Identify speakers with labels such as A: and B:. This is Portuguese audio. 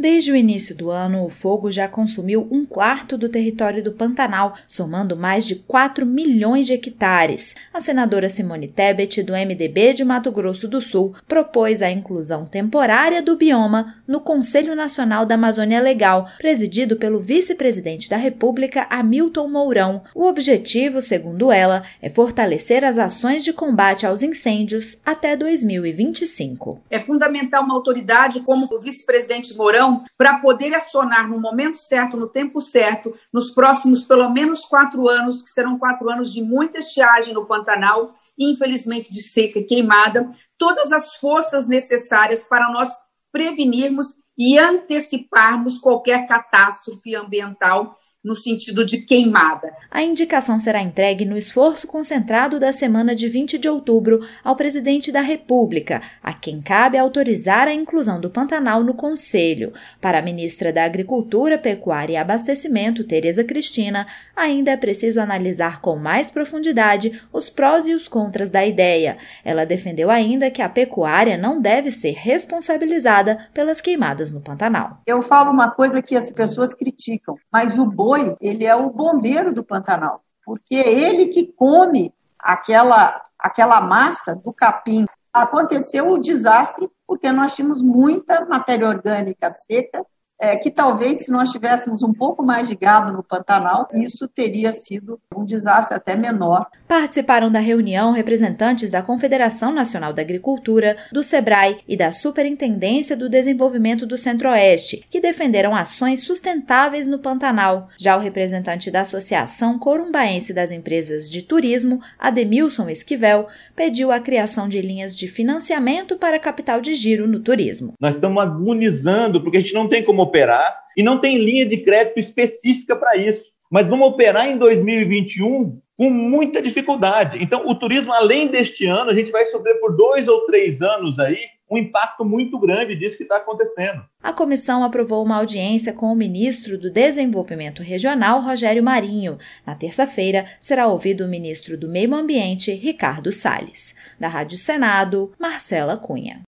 A: Desde o início do ano, o fogo já consumiu 1/4 do território do Pantanal, somando mais de 4 milhões de hectares. A senadora Simone Tebet, do MDB de Mato Grosso do Sul, propôs a inclusão temporária do bioma no Conselho Nacional da Amazônia Legal, presidido pelo vice-presidente da República, Hamilton Mourão. O objetivo, segundo ela, é fortalecer as ações de combate aos incêndios até 2025.
B: É fundamental uma autoridade como o vice-presidente Mourão para poder acionar no momento certo, no tempo certo, nos próximos pelo menos 4 anos, que serão 4 anos de muita estiagem no Pantanal, e infelizmente de seca e queimada, todas as forças necessárias para nós prevenirmos e anteciparmos qualquer catástrofe ambiental no sentido de queimada.
A: A indicação será entregue no esforço concentrado da semana de 20 de outubro ao presidente da República, a quem cabe autorizar a inclusão do Pantanal no Conselho. Para a ministra da Agricultura, Pecuária e Abastecimento, Tereza Cristina, ainda é preciso analisar com mais profundidade os prós e os contras da ideia. Ela defendeu ainda que a pecuária não deve ser responsabilizada pelas queimadas no Pantanal.
C: Eu falo uma coisa que as pessoas criticam, mas o boi, ele é o bombeiro do Pantanal, porque é ele que come aquela massa do capim. Aconteceu o desastre porque nós tínhamos muita matéria orgânica seca, que talvez se nós tivéssemos um pouco mais de gado no Pantanal, isso teria sido um desastre até menor.
A: Participaram da reunião representantes da Confederação Nacional da Agricultura, do SEBRAE e da Superintendência do Desenvolvimento do Centro-Oeste, que defenderam ações sustentáveis no Pantanal. Já o representante da Associação Corumbaense das Empresas de Turismo, Ademilson Esquivel, pediu a criação de linhas de financiamento para capital de giro no turismo.
D: Nós estamos agonizando porque a gente não tem como operar e não tem linha de crédito específica para isso. Mas vamos operar em 2021 com muita dificuldade. Então, o turismo, além deste ano, a gente vai sofrer por 2 ou 3 anos aí um impacto muito grande disso que está acontecendo.
A: A comissão aprovou uma audiência com o ministro do Desenvolvimento Regional, Rogério Marinho. Na terça-feira, será ouvido o ministro do Meio Ambiente, Ricardo Salles. Da Rádio Senado, Marcela Cunha.